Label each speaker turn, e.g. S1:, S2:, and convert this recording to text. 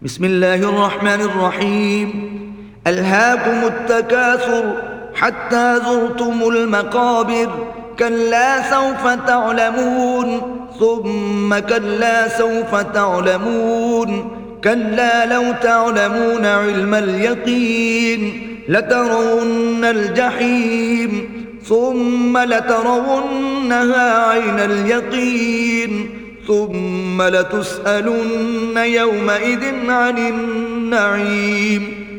S1: بسم الله الرحمن الرحيم. ألهاكم التكاثر حتى زرتم المقابر، كلا سوف تعلمون ثم كلا سوف تعلمون، كلا لو تعلمون علم اليقين لترون الجحيم ثم لترونها عين اليقين ثم لتسألن يومئذ عن النعيم.